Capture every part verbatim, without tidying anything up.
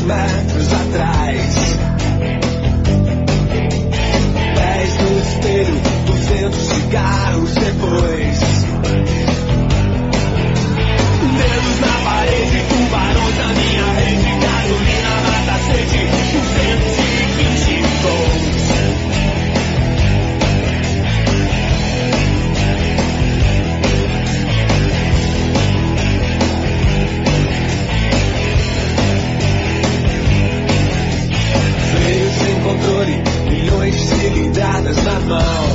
metros atrás. Pés no espelho, duzentos cigarros depois. Dedos na parede, tubarões na minha rede. Gasolina mata a sede, duzentos e vinte volts. Freio sem controle, milhões de cilindradas na mão.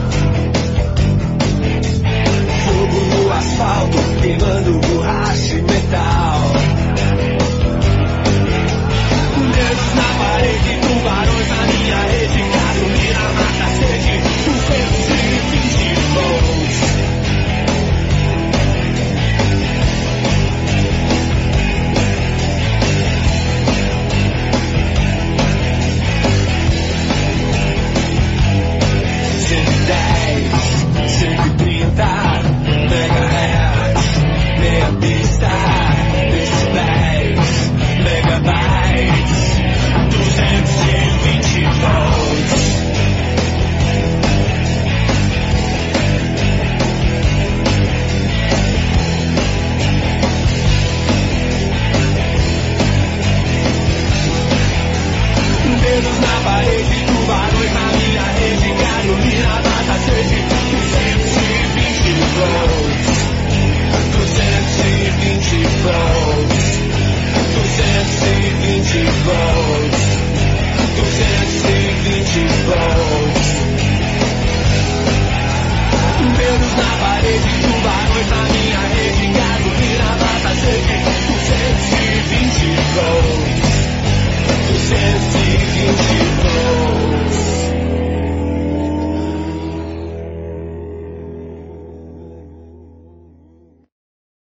Fogo no asfalto, queimando borracha e metal. Dedos na parede, tubarões na minha rede. Gasolina mata a sede, duzentos e vinte volts. cento e dez, cento e trinta megahertz, meia pista, decibéis, megabytes, duzentos e vinte volts. Dedos na parede, tubarões